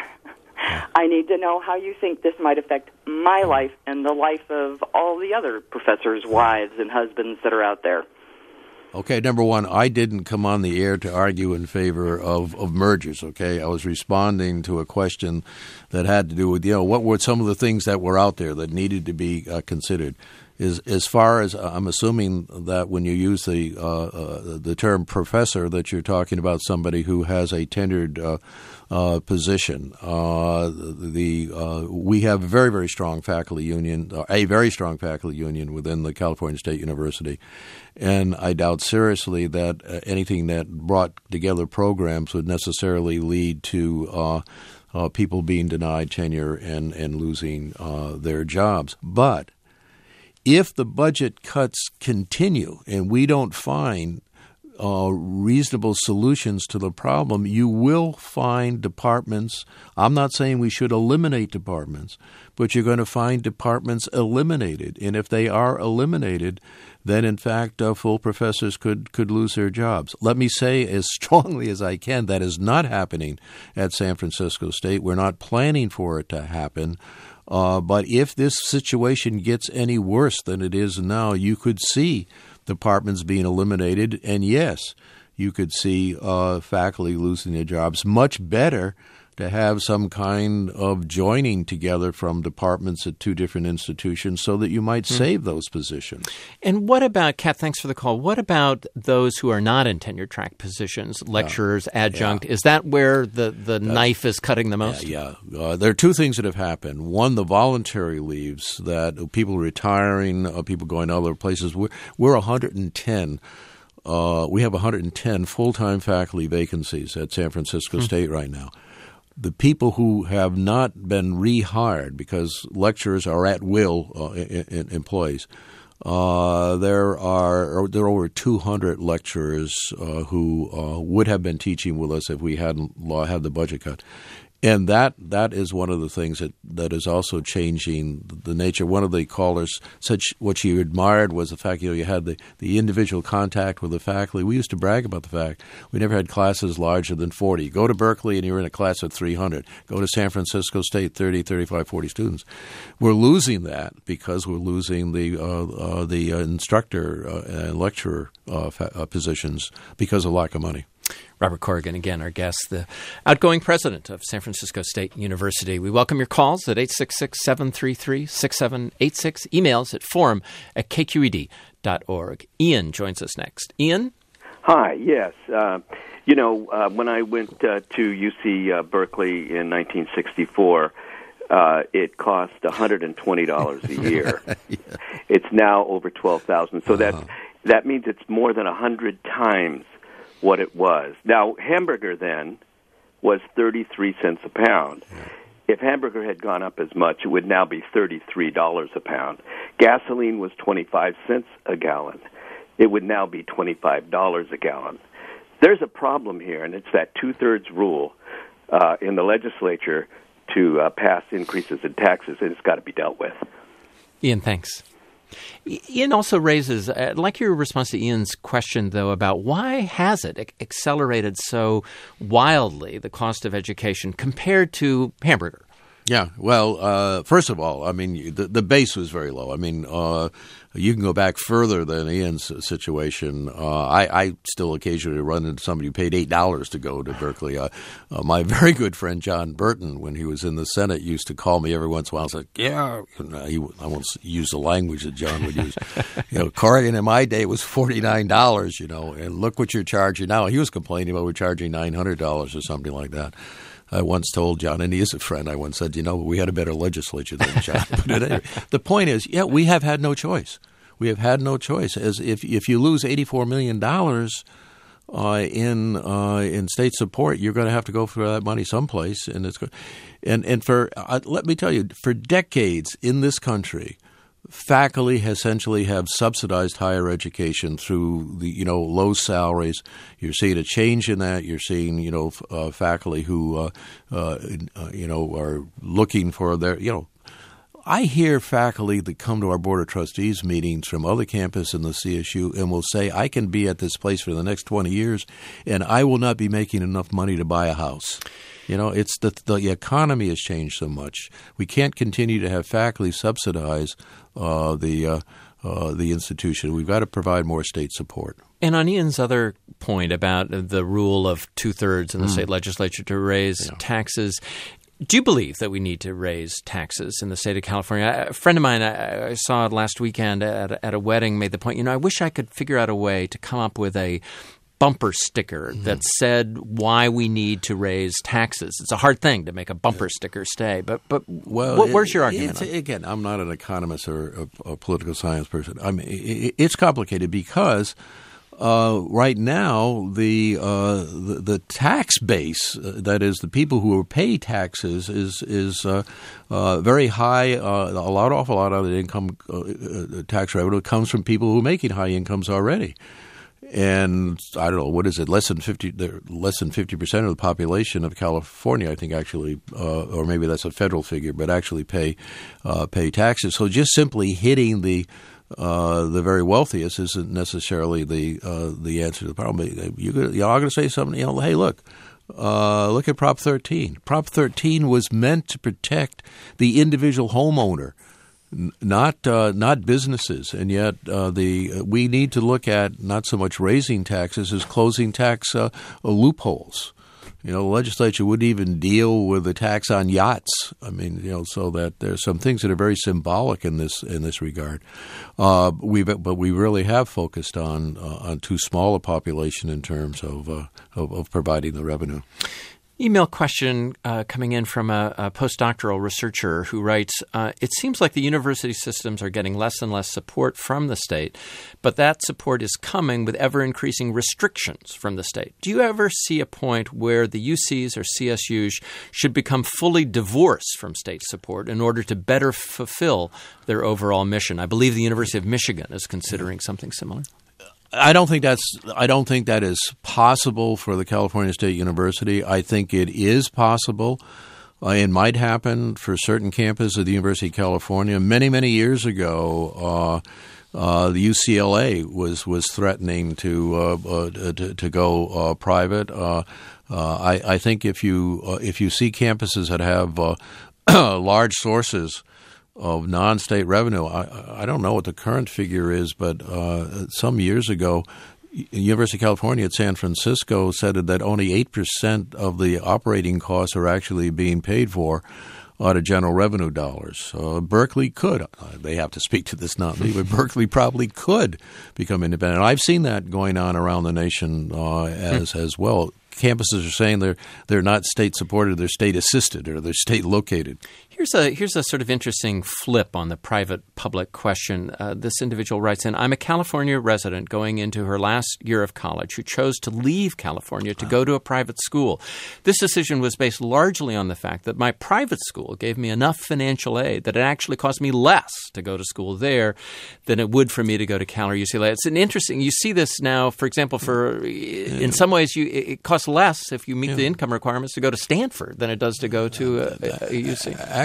I need to know how you think this might affect my life and the life of all the other professors' wives and husbands that are out there. Okay, number one, I didn't come on the air to argue in favor of, of mergers, okay? I was responding to a question that had to do with, you know, what were some of the things that were out there that needed to be uh, considered. Is as far as I'm assuming that when you use the uh, uh, the term professor, that you're talking about somebody who has a tenured uh, uh, position. Uh, the uh, we have a very very strong faculty union, a very strong faculty union within the California State University, and I doubt seriously that uh, anything that brought together programs would necessarily lead to Uh, uh, people being denied tenure and and losing uh, their jobs, but if the budget cuts continue and we don't find uh, reasonable solutions to the problem, you will find departments. I'm not saying we should eliminate departments, but you're going to find departments eliminated. And if they are eliminated, then in fact uh, full professors could, could lose their jobs. Let me say as strongly as I can, that is not happening at San Francisco State. We're not planning for it to happen. Uh, but if this situation gets any worse than it is now, you could see departments being eliminated, and yes, you could see uh, faculty losing their jobs. Much better to have some kind of joining together from departments at two different institutions so that you might mm. save those positions. And what about, Kat, thanks for the call, what about those who are not in tenure-track positions, lecturers, yeah. adjunct? Yeah. Is that where the, the knife is cutting the most? Yeah, yeah. Uh, there are two things that have happened. One, the voluntary leaves, that people retiring, uh, people going other places. We're, we're one hundred ten. Uh, we have one hundred ten full-time faculty vacancies at San Francisco mm. State right now. The people who have not been rehired, because lecturers are at will uh, in, in employees, uh, there are there are over two hundred lecturers uh, who uh, would have been teaching with us if we hadn't had the budget cut. And that that is one of the things that, that is also changing the nature. One of the callers said what she admired was the fact, you know, you had the, the individual contact with the faculty. We used to brag about the fact we never had classes larger than forty. You go to Berkeley and you're in a class of three hundred. Go to San Francisco State, thirty, thirty-five, forty students. We're losing that because we're losing the uh, uh, the uh, instructor uh, and lecturer uh, fa- uh, positions because of lack of money. Robert Corrigan, again, our guest, the outgoing president of San Francisco State University. We welcome your calls at eight six six, seven three three, six seven eight six, emails at forum at k q e d dot org. Ian joins us next. Ian? Hi, yes. Uh, you know, uh, when I went uh, to U C uh, Berkeley in nineteen sixty-four, uh, it cost one hundred twenty dollars a year. Yeah. It's now over twelve thousand dollars. So uh-huh. that, that means it's more than one hundred times what it was. Now, hamburger then was thirty-three cents a pound. Yeah. If hamburger had gone up as much, it would now be thirty-three dollars a pound. Gasoline was twenty-five cents a gallon. It would now be twenty-five dollars a gallon. There's a problem here, and it's that two-thirds rule uh, in the legislature to uh, pass increases in taxes, and it's got to be dealt with. Ian, thanks. Ian also raises, uh, like your response to Ian's question, though, about why has it ac- accelerated so wildly, the cost of education, compared to hamburger? Yeah, well, uh, first of all, I mean, the, the base was very low. I mean, uh, you can go back further than Ian's situation. Uh, I, I still occasionally run into somebody who paid eight dollars to go to Berkeley. Uh, uh, my very good friend John Burton, when he was in the Senate, used to call me every once in a while and say, yeah, he, I won't use the language that John would use. You know, Corrigan in my day was forty-nine dollars, you know, and look what you're charging now. He was complaining about we're charging nine hundred dollars or something like that. I once told John, and he is a friend, I once said, you know, we had a better legislature than John. But anyway, the point is, yeah, we have had no choice. We have had no choice. As if if you lose eighty-four million dollars uh, in uh, in state support, you're going to have to go for that money someplace. And it's and and for uh, let me tell you, for decades in this country, faculty essentially have subsidized higher education through the, you know, low salaries. You're seeing a change in that. You're seeing, you know, uh, faculty who, uh, uh, you know, are looking for their, you know, I hear faculty that come to our Board of Trustees meetings from other campuses in the C S U and will say, I can be at this place for the next twenty years and I will not be making enough money to buy a house. You know, it's the the economy has changed so much. We can't continue to have faculty subsidize uh, the uh, uh, the institution. We've got to provide more state support. And on Ian's other point about the rule of two-thirds in the mm. state legislature to raise yeah. taxes, do you believe that we need to raise taxes in the state of California? A friend of mine I saw last weekend at, at a wedding made the point, you know, I wish I could figure out a way to come up with a bumper sticker mm-hmm. that said why we need to raise taxes. It's a hard thing to make a bumper yeah. sticker stay, but but well, what, it, where's your argument? It's, again, I'm not an economist or a, a political science person. I mean, it, it's complicated because uh, right now the, uh, the the tax base, uh, that is, the people who pay taxes, is is uh, uh, very high. Uh, a lot, awful lot of the income uh, tax revenue comes from people who are making high incomes already. And I don't know, what is it? Less than fifty, less than fifty percent of the population of California, I think, actually, uh, or maybe that's a federal figure, but actually pay uh, pay taxes. So just simply hitting the uh, the very wealthiest isn't necessarily the uh, the answer to the problem. You you're all going to say something. You know, hey, look. Uh, look at Prop thirteen. Prop thirteen was meant to protect the individual homeowner, not uh, not businesses, and yet uh, the uh, we need to look at not so much raising taxes as closing tax uh, loopholes. You know, the legislature wouldn't even deal with the tax on yachts. I mean, you know, so that there's some things that are very symbolic in this in this regard. Uh, we but we really have focused on uh, on too small a population in terms of uh, of, of providing the revenue. Email question uh, coming in from a, a postdoctoral researcher who writes, uh, it seems like the university systems are getting less and less support from the state, but that support is coming with ever-increasing restrictions from the state. Do you ever see a point where the U Cs or C S Us should become fully divorced from state support in order to better fulfill their overall mission? I believe the University of Michigan is considering something similar. I don't think that's. I don't think that is possible for the California State University. I think it is possible. Uh, it might happen for certain campuses of the University of California. Many, many years ago, uh, uh, the U C L A was was threatening to uh, uh, to, to go uh, private. Uh, uh, I, I think if you uh, if you see campuses that have uh, large sources of non-state revenue, I, I don't know what the current figure is, but uh, some years ago, University of California at San Francisco said that only eight percent of the operating costs are actually being paid for out of general revenue dollars. Uh, Berkeley could. Uh, they have to speak to this, not me, but Berkeley probably could become independent. I've seen that going on around the nation uh, as as well. Campuses are saying they're they're not state supported, they're state assisted, or they're state located. Here's a here's a sort of interesting flip on the private-public question. Uh, this individual writes in, I'm a California resident going into her last year of college who chose to leave California to go to a private school. This decision was based largely on the fact that my private school gave me enough financial aid that it actually cost me less to go to school there than it would for me to go to Cal or U C L A. It's an interesting – you see this now, for example, for in some ways you, it costs less if you meet yeah. the income requirements to go to Stanford than it does to go to a, a U C.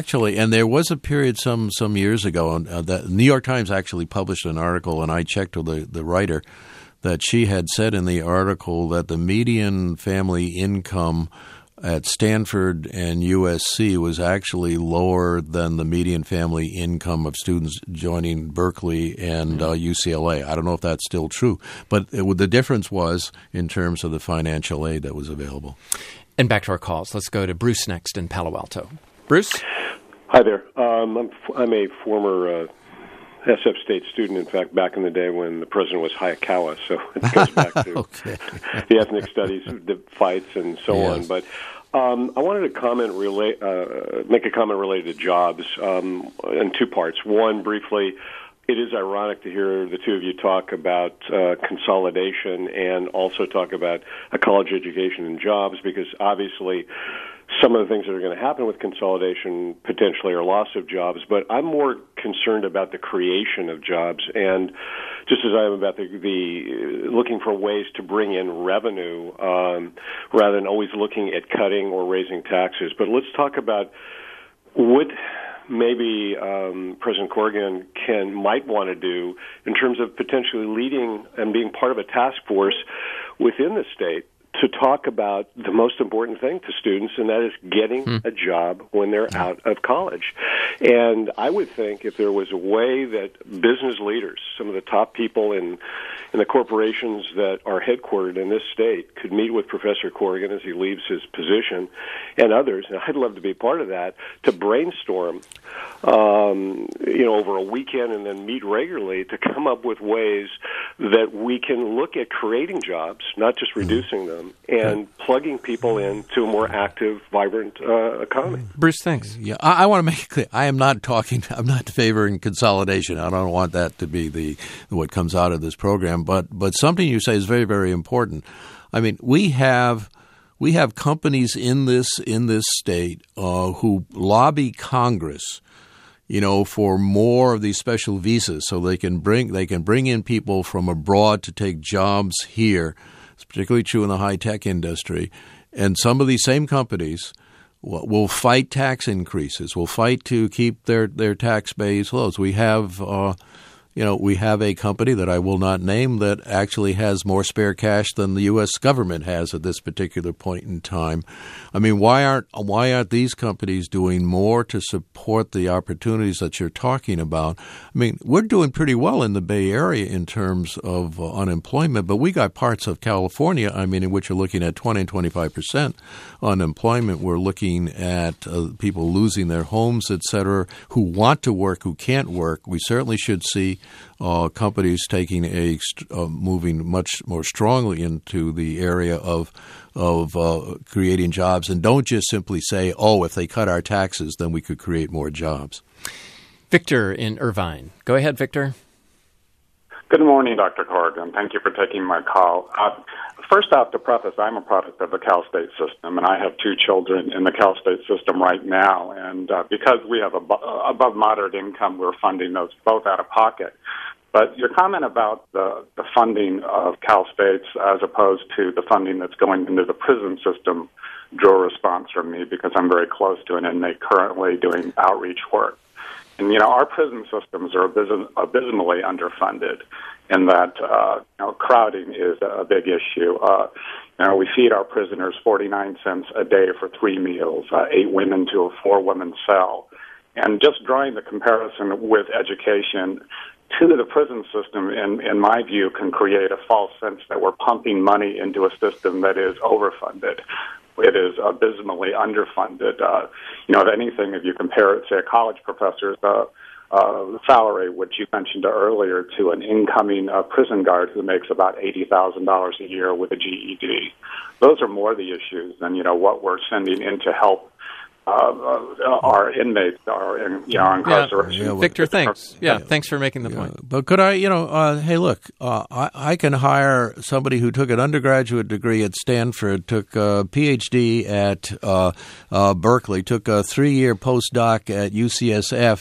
actually, and there was a period some some years ago, uh, that New York Times actually published an article, and I checked with the, the writer, that she had said in the article that the median family income at Stanford and U S C was actually lower than the median family income of students joining Berkeley and uh, U C L A. I don't know if that's still true, but it, the difference was in terms of the financial aid that was available. And back to our calls. Let's go to Bruce next in Palo Alto. Bruce? Hi there. Um, I'm, I'm a former uh, S F State student, in fact, back in the day when the president was Hayakawa, so it goes back to okay. the ethnic studies, the fights, and so yes. on. But um, I wanted to comment, relate, uh, make a comment related to jobs um, in two parts. One, briefly, it is ironic to hear the two of you talk about uh, consolidation and also talk about a college education and jobs, because obviously some of the things that are going to happen with consolidation potentially are loss of jobs, but I'm more concerned about the creation of jobs, and just as I am about the, the looking for ways to bring in revenue um, rather than always looking at cutting or raising taxes. But let's talk about what maybe um, President Corrigan can might want to do in terms of potentially leading and being part of a task force within the state to talk about the most important thing to students, and that is getting hmm. a job when they're out of college. And I would think if there was a way that business leaders, some of the top people in in the corporations that are headquartered in this state, could meet with Professor Corrigan as he leaves his position and others, and I'd love to be part of that, to brainstorm, um, you know, over a weekend and then meet regularly to come up with ways that we can look at creating jobs, not just reducing them, and plugging people into a more active, vibrant uh, economy. Bruce, thanks. Yeah, I, I want to make it clear. I am not talking. I'm not favoring consolidation. I don't want that to be the what comes out of this program. But but something you say is very, very important. I mean, we have we have companies in this in this state uh, who lobby Congress, you know, for more of these special visas, so they can bring they can bring in people from abroad to take jobs here. It's particularly true in the high-tech industry. And some of these same companies will, will fight tax increases, will fight to keep their, their tax base low. So we have uh, you know, we have a company that I will not name that actually has more spare cash than the U S government has at this particular point in time. I mean, why aren't why aren't these companies doing more to support the opportunities that you're talking about? I mean, we're doing pretty well in the Bay Area in terms of uh, unemployment, but we got parts of California, I mean, in which you're looking at twenty and twenty-five percent unemployment. We're looking at uh, people losing their homes, et cetera, who want to work, who can't work. We certainly should see Uh, companies taking a uh, moving much more strongly into the area of of uh, creating jobs, and don't just simply say, "Oh, if they cut our taxes, then we could create more jobs." Victor in Irvine, go ahead, Victor. Good morning, Doctor Corrigan. Thank you for taking my call. Uh, first off, to preface, I'm a product of the Cal State system, and I have two children in the Cal State system right now. And uh, because we have ab- above moderate income, we're funding those both out of pocket. But your comment about the, the funding of Cal State's as opposed to the funding that's going into the prison system drew a response from me because I'm very close to an inmate currently doing outreach work. And, you know, our prison systems are abysm- abysmally underfunded in that, uh, you know, crowding is a big issue. Uh, you know, we feed our prisoners forty-nine cents a day for three meals, uh, eight women to a four-woman cell. And just drawing the comparison with education to the prison system, in, in my view, can create a false sense that we're pumping money into a system that is overfunded. It is abysmally underfunded. Uh, you know, if anything, if you compare it to a college professor's uh, uh, salary, which you mentioned earlier, to an incoming uh, prison guard who makes about eighty thousand dollars a year with a G E D, those are more the issues than, you know, what we're sending in to help Uh, uh, our inmates are in, you know, incarceration. Yeah, Victor, thanks. Yeah, yeah, thanks for making the yeah. point. But could I, you know, uh, hey, look, uh, I, I can hire somebody who took an undergraduate degree at Stanford, took a P H D at uh, uh, Berkeley, took a three-year postdoc at U C S F,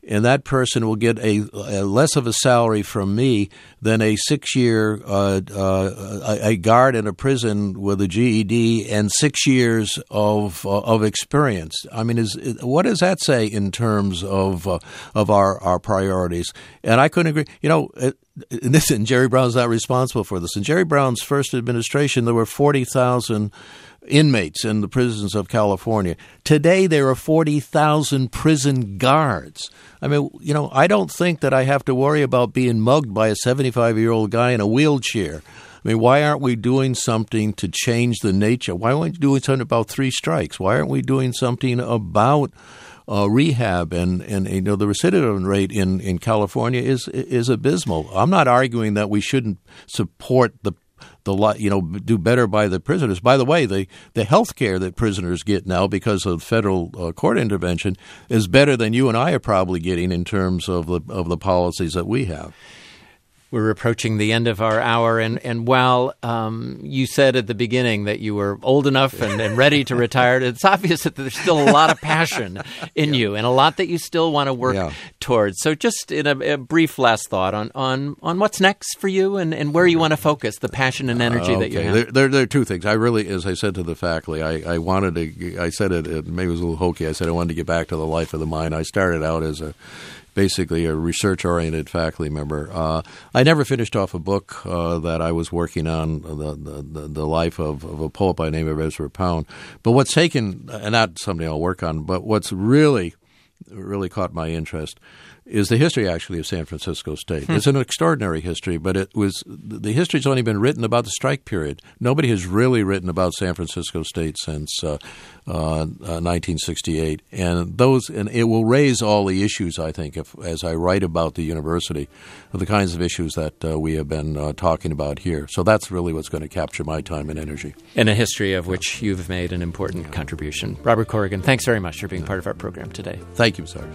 and that person will get a, a less of a salary from me than a six-year uh, uh, a guard in a prison with a G E D and six years of uh, of experience. I mean, is what does that say in terms of uh, of our, our priorities? And I couldn't agree. You know, uh, listen, Jerry Brown's not responsible for this. In Jerry Brown's first administration, there were forty thousand inmates in the prisons of California. Today, there are forty thousand prison guards. I mean, you know, I don't think that I have to worry about being mugged by a seventy-five-year-old guy in a wheelchair. I mean, why aren't we doing something to change the nature? Why aren't we doing something about three strikes? Why aren't we doing something about uh, rehab? And, and, you know, the recidivism rate in, in California is is abysmal. I'm not arguing that we shouldn't support the The you know do better by the prisoners. By the way, the the health care that prisoners get now because of federal uh, court intervention is better than you and I are probably getting in terms of the of the policies that we have. We're approaching the end of our hour, and, and while um, you said at the beginning that you were old enough and, and ready to retire, it's obvious that there's still a lot of passion in yeah. you and a lot that you still want to work yeah. towards. So just in a, a brief last thought on, on, on what's next for you and, and where you want to focus the passion and energy uh, okay. that you have. There, there, there are two things. I really, as I said to the faculty, I, I wanted to, I said it, it, maybe it was a little hokey, I said I wanted to get back to the life of the mind. I started out as a basically a research-oriented faculty member. Uh, I never finished off a book uh, that I was working on, the the, the life of, of a poet by the name of Ezra Pound. But what's taken, and not something I'll work on, but what's really, really caught my interest is the history, actually, of San Francisco State. Hmm. It's an extraordinary history, but it was the history's only been written about the strike period. Nobody has really written about San Francisco State since uh, uh, uh, nineteen sixty-eight, and those and it will raise all the issues, I think, if, as I write about the university, of the kinds of issues that uh, we have been uh, talking about here. So that's really what's going to capture my time and energy. In a history of which you've made an important yeah. contribution. Robert Corrigan, thanks very much for being yeah. part of our program today. Thank you, sir.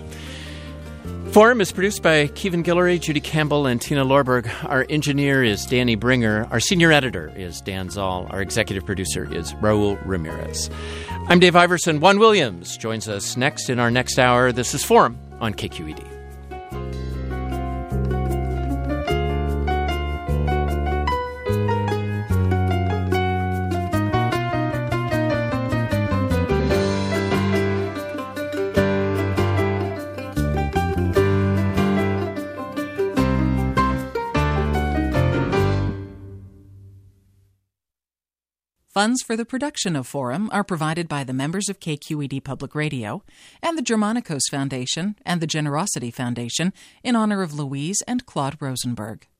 Forum is produced by Kevin Guillory, Judy Campbell, and Tina Lorberg. Our engineer is Danny Bringer. Our senior editor is Dan Zoll. Our executive producer is Raul Ramirez. I'm Dave Iverson. Juan Williams joins us next in our next hour. This is Forum on K Q E D. Funds for the production of Forum are provided by the members of K Q E D Public Radio and the Germanicos Foundation and the Generosity Foundation in honor of Louise and Claude Rosenberg.